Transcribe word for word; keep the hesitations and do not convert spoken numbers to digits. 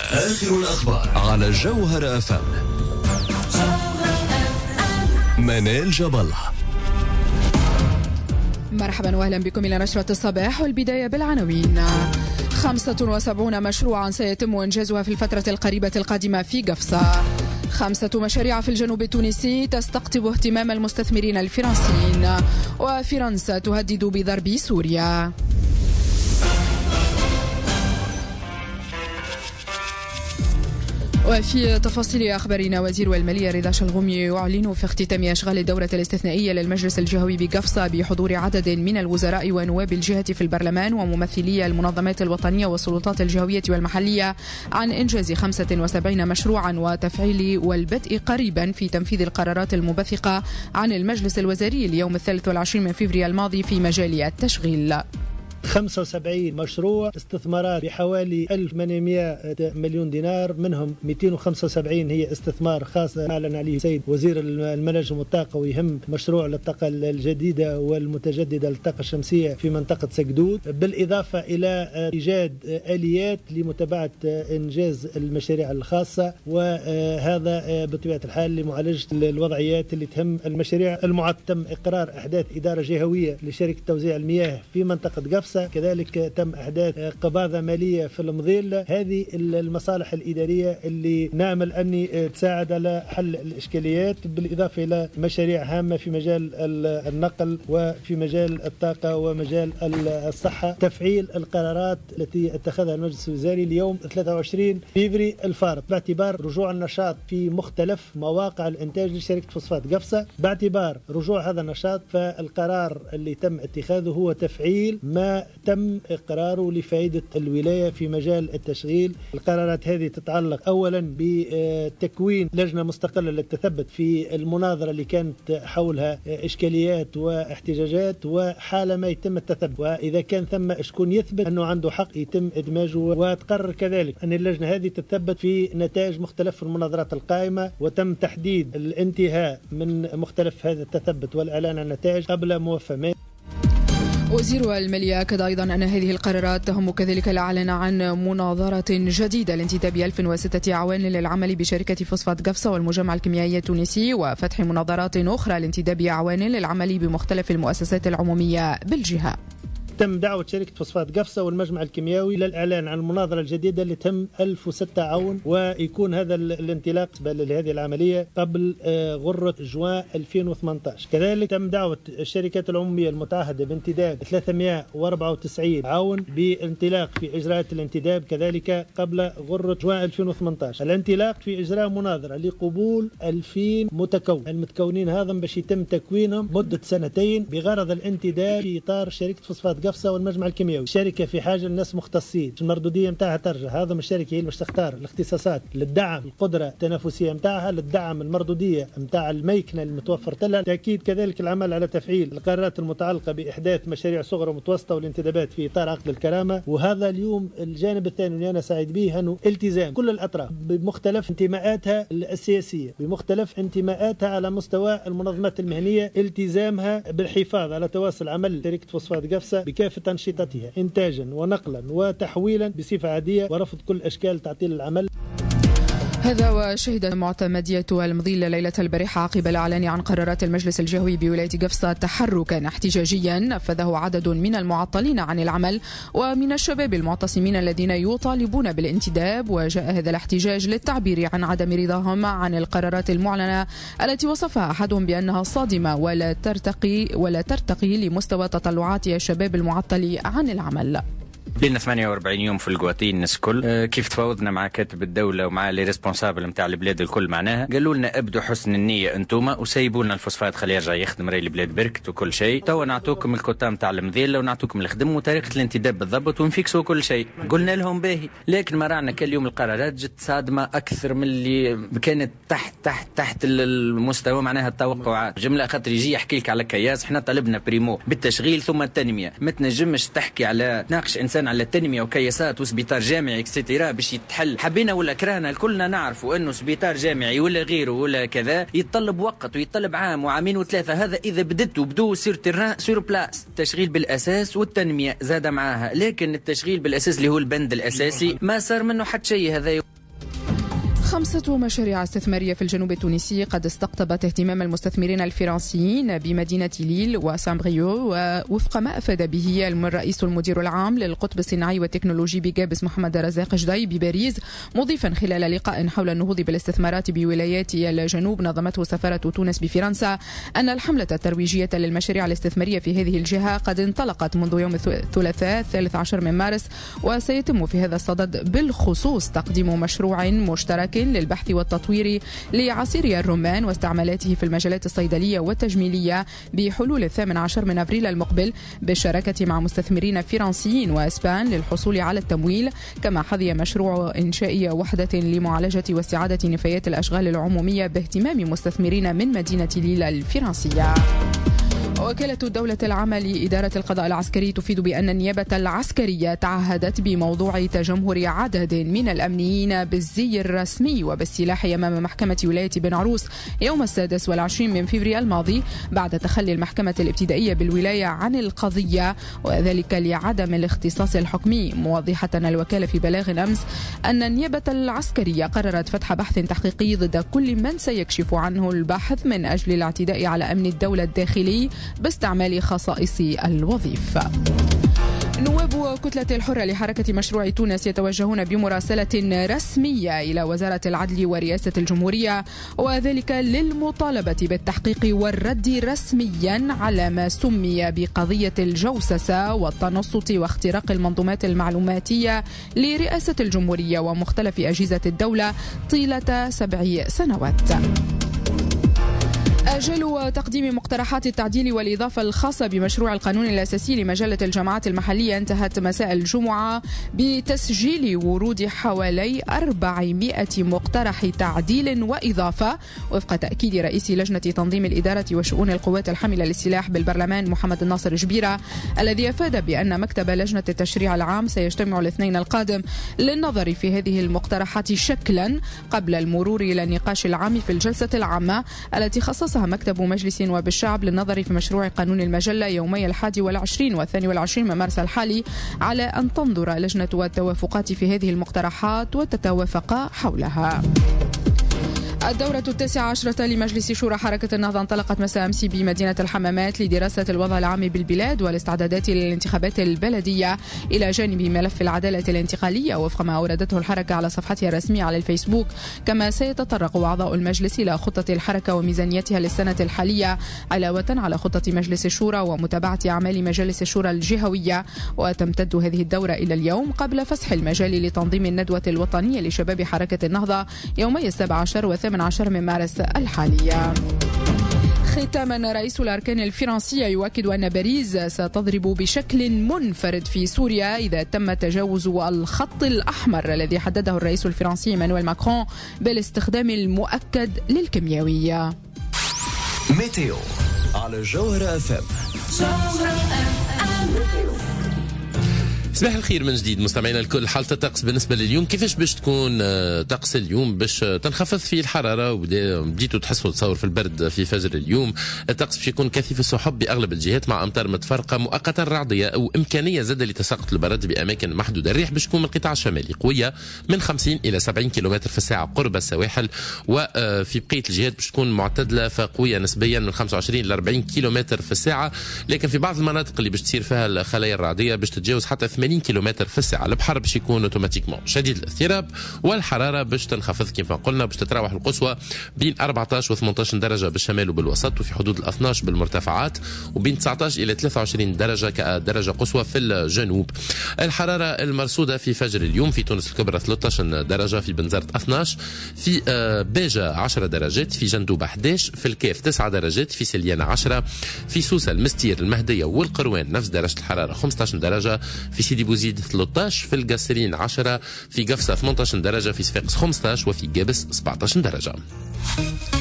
آخر الأخبار على جوهر أف أم. منال جاب الله. مرحبا واهلا بكم إلى نشرة الصباح، والبداية بالعناوين. خمسة وسبعين مشروعا سيتم إنجازها في الفترة القريبة القادمة في قفصة. خمسة مشاريع في الجنوب التونسي تستقطب اهتمام المستثمرين الفرنسيين. وفرنسا تهدد بضرب سوريا. وفي تفاصيل أخبارنا، وزير المالية رضا شلغومي يعلن في اختتام أشغال الدورة الاستثنائية للمجلس الجهوي بقفصة بحضور عدد من الوزراء ونواب الجهة في البرلمان وممثلي المنظمات الوطنية والسلطات الجهوية والمحلية عن إنجاز خمسة وسبعين مشروعا وتفعيل والبدء قريبا في تنفيذ القرارات المبثقة عن المجلس الوزاري اليوم الثالث والعشرين من فبراير الماضي في مجال التشغيل. خمسة وسبعين مشروع استثمارات بحوالي ألف وثمانمائة مليون دينار، منهم مئتين وخمسة وسبعين هي استثمار خاص أعلن عليه السيد وزير المناجم والطاقة، ويهم مشروع للطاقة الجديدة والمتجددة للطاقة الشمسية في منطقة سقدود، بالإضافة إلى إيجاد آليات لمتابعة إنجاز المشاريع الخاصة، وهذا بطبيعة الحال لمعالجة الوضعيات اللي تهم المشاريع المعد. تم إقرار إحداث إدارة جهوية لشركة توزيع المياه في منطقة قفصة، كذلك تم إحداث قباضة مالية في المظيل. هذه المصالح الإدارية اللي نعمل أن تساعد على حل الإشكاليات، بالإضافة إلى مشاريع هامة في مجال النقل وفي مجال الطاقة ومجال الصحة. تفعيل القرارات التي اتخذها المجلس الوزاري اليوم ثلاثة وعشرين فبراير الفارط باعتبار رجوع النشاط في مختلف مواقع الإنتاج لشركة فوسفات قفصة. باعتبار رجوع هذا النشاط، فالقرار اللي تم اتخاذه هو تفعيل ما تم إقراره لفائدة الولاية في مجال التشغيل. القرارات هذه تتعلق أولا بتكوين لجنة مستقلة للتثبت في المناظرة اللي كانت حولها إشكاليات واحتجاجات، وحال ما يتم التثبت وإذا كان ثم شكون يثبت أنه عنده حق يتم إدماجه. وتقرر كذلك أن اللجنة هذه تتثبت في نتائج مختلف المناظرات القائمة، وتم تحديد الانتهاء من مختلف هذا التثبت والإعلان عن النتائج قبل موفى. وزير المالية أكد أيضا أن هذه القرارات تهم كذلك الإعلان عن مناظرة جديدة لانتداب ألف وستة عوان للعمل بشركة فوسفات قفصة والمجمع الكيميائي التونسي، وفتح مناظرات أخرى لانتداب عوان للعمل بمختلف المؤسسات العمومية بالجهة. تم دعوة شركة فوسفات قفصة والمجمع الكيميائي للإعلان عن المناظرة الجديدة اللي تم ألف وستة عون، ويكون هذا الانطلاق لهذه العملية قبل غرة جوان ألفين وثمانية عشر. كذلك تم دعوة الشركات العمومية المتعهدة بانتداب ثلاثمائة وأربعة وتسعين عون بانطلاق في إجراءات الانتداب كذلك قبل غرة جوان ألفين وثمانية عشر. الانطلاق في إجراء مناظرة لقبول ألفين متكون. المتكونين هذا باش يتم تكوينهم مدة سنتين بغرض الانتداب في إطار شركة فوسفات قفصة والمجمع الكيميائي. الشركة في حاجة للناس مختصين، المردودية متاعها ترجع. هذا من الشركة هي اللي باش تختار الاختصاصات للدعم القدرة التنافسية متاعها، للدعم المردودية متاع الميكنة المتوفر لها. تأكيد كذلك العمل على تفعيل القرارات المتعلقة بإحداث مشاريع صغرى ومتوسطة والانتدابات في إطار عقد الكرامة. وهذا اليوم الجانب الثاني اللي أنا سعيد به، أنه التزام كل الأطراف بمختلف انتماءاتها السياسية، بمختلف انتماءاتها على مستوى المنظمات المهنية، التزامها بالحفاظ على تواصل عمل شركة فوسفات قفصة كافة أنشطتها إنتاجا ونقلا وتحويلا بصفة عادية، ورفض كل أشكال تعطيل العمل. هذا وشهد معتمدية المظيل ليلة البارحة عقب الإعلان عن قرارات المجلس الجهوي بولاية قفصة تحركا احتجاجيا نفذه عدد من المعطلين عن العمل ومن الشباب المعتصمين الذين يطالبون بالانتداب. وجاء هذا الاحتجاج للتعبير عن عدم رضاهم عن القرارات المعلنة التي وصفها أحدهم بأنها صادمة ولا ترتقي ولا ترتقي لمستوى تطلعات الشباب المعطل عن العمل. لنا ثمانية وأربعين يوم في القواتين الناس الكل. أه كيف تفاوضنا مع كاتب الدولة ومع لي ريسبونسابل نتاع البلاد الكل، معناها قالوا لنا ابدوا حسن النية انتوما وسيبوا لنا الفوسفات خليه يرجع يخدم راي البلاد بركت وكل شيء. توا نعطوكم الكوتا نتاع المذيلة ونعطوكم الخدم وطريقة الانتداب بالضبط ونفيكسوا كل شيء. قلنا لهم باهي، لكن ما رانا كل يوم القرارات جت صادمة أكثر من اللي كانت تحت تحت تحت المستوى معناها التوقعات. جملة خاطر يجي يحكي لك على كياس، احنا طلبنا بريمو بالتشغيل ثم التنمية. ما تنجمش تحكي على تناقش إنسان على التنمية وكياس مؤسسات وسبيطار جامعي اكسترا باش يتحل. حبينا ولا كرهنا كلنا نعرفوا انه سبيطار جامعي ولا غيره ولا كذا يتطلب وقت ويتطلب عام وعامين وثلاثه. هذا اذا بدت وبدو سير تيران سير بلاس. التشغيل بالاساس والتنميه زاد معاها، لكن التشغيل بالاساس اللي هو البند الاساسي ما صار منه حتى شيء. هذا خمسة مشاريع استثمارية في الجنوب التونسي قد استقطبت اهتمام المستثمرين الفرنسيين بمدينة ليل وسامبريو، ووفق ما أفاد به الرئيس المدير العام للقطب الصناعي والتكنولوجي بجابس محمد رزاق جدي بباريس، مضيفا خلال لقاء حول النهوض بالاستثمارات بولايات الجنوب نظمته سفارة تونس بفرنسا أن الحملة الترويجية للمشاريع الاستثمارية في هذه الجهة قد انطلقت منذ يوم الثلاثاء الثالث عشر من مارس، وسيتم في هذا الصدد بالخصوص تقديم مشروع مشترك للبحث والتطوير لعصير الرمان واستعمالاته في المجالات الصيدلية والتجميلية بحلول الثامن عشر من أبريل المقبل بالشراكة مع مستثمرين فرنسيين وأسبان للحصول على التمويل. كما حظي مشروع إنشاء وحدة لمعالجة واستعادة نفايات الأشغال العمومية باهتمام مستثمرين من مدينة ليل الفرنسية. وكالة الدولة العامة لإدارة القضاء العسكري تفيد بأن النيابة العسكرية تعهدت بموضوع تجمهر عدد من الأمنيين بالزي الرسمي وبالسلاح أمام محكمة ولاية بن عروس يوم السادس والعشرين من فبراير الماضي بعد تخلي المحكمة الابتدائية بالولاية عن القضية، وذلك لعدم الاختصاص الحكمي. موضحة الوكالة في بلاغ أمس أن النيابة العسكرية قررت فتح بحث تحقيقي ضد كل من سيكشف عنه البحث من أجل الاعتداء على أمن الدولة الداخلي باستعمال خصائص الوظيفة. نواب كتلة الحرة لحركة مشروع تونس يتوجهون بمراسلة رسمية إلى وزارة العدل ورئاسة الجمهورية، وذلك للمطالبة بالتحقيق والرد رسميا على ما سمي بقضية الجوسسة والتنصت واختراق المنظومات المعلوماتية لرئاسة الجمهورية ومختلف أجهزة الدولة طيلة سبع سنوات. أجل تقديم مقترحات التعديل والإضافة الخاصة بمشروع القانون الأساسي لمجلة الجامعات المحلية انتهت مساء الجمعة بتسجيل ورود حوالي أربعمائة مقترح تعديل وإضافة، وفق تأكيد رئيس لجنة تنظيم الإدارة وشؤون القوات الحاملة للسلاح بالبرلمان محمد الناصر جبيرة، الذي أفاد بأن مكتب لجنة التشريع العام سيجتمع الاثنين القادم للنظر في هذه المقترحات شكلا قبل المرور إلى النقاش العام في الجلسة العامة التي خصصها مكتب مجلس نواب الشعب للنظر في مشروع قانون المجلة يومي الحادي والعشرين والثاني والعشرين من مارس الحالي، على أن تنظر لجنة التوافقات في هذه المقترحات وتتوافق حولها. الدورة التاسعة عشرة لمجلس شورى حركة النهضة انطلقت مساء أمس بمدينة الحمامات لدراسة الوضع العام بالبلاد والاستعدادات للانتخابات البلدية إلى جانب ملف العدالة الانتقالية، وفق ما أوردته الحركة على صفحتها الرسمية على الفيسبوك. كما سيتطرق أعضاء المجلس إلى خطة الحركة وميزانيتها للسنة الحالية، علاوة على خطة مجلس الشورى ومتابعة أعمال مجالس الشورى الجهوية. وتمتد هذه الدورة إلى اليوم قبل فسح المجال لتنظيم الندوة الوطنية لشباب حركة النهضة يومي السابع عشر والثامن عشر من مارس الحالية. ختاما، رئيس الأركان الفرنسية يؤكد أن باريس ستضرب بشكل منفرد في سوريا إذا تم تجاوز الخط الأحمر الذي حدده الرئيس الفرنسي إيمانويل ماكرون بالاستخدام المؤكد للكيميائية. ميتيو على جوهرة اف ام. صباح الخير من جديد مستمعينا الكل. حالة الطقس بالنسبة لليوم كيفاش باش تكون؟ طقس اليوم باش تنخفض فيه الحرارة وبديتوا تحسوا تصور في البرد في فجر اليوم. الطقس باش يكون كثيف السحب بأغلب الجهات مع أمطار متفرقة مؤقتا رعدية أو إمكانية زادة لتساقط البرد بأماكن محدودة. الريح باش تكون من القطاع الشمالي قوية من خمسين إلى سبعين كيلومتر في الساعة قرب السواحل، وفي بقية الجهات باش تكون معتدلة فقوية نسبيا من خمسة وعشرين إلى أربعين كيلومتر في الساعة، لكن في بعض المناطق اللي باش تصير فيها الخلايا الرعدية باش تتجاوز حتى ثمانين كيلومتر في الساعة. البحر باش يكون اوتوماتيكمون شديد الاضطراب، والحرارة باش تنخفض كما قلنا، باش تتراوح القصوى بين أربعة عشر و ثمانية عشر درجة بالشمال وبالوسط، وفي حدود ال اثني عشر بالمرتفعات، وبين تسعة عشر إلى ثلاثة وعشرين درجة كدرجة قصوى في الجنوب. الحرارة المرصودة في فجر اليوم في تونس الكبرى ثلاثة عشر درجة، في بنزرت اثني عشر، في باجة عشر درجات، في جندوبة أحد عشر، في الكاف تسعة درجات، في سليانة عشرة، في سوسة المستير المهدية والقروان نفس درجة الحرارة خمسة عشر درجة، في سيدي بوزيد ثلاثة عشر، في القصرين عشرة، في قفصة ثمانية عشر درجة، في صفاقس خمسة عشر، وفي قابس سبعة عشر درجة.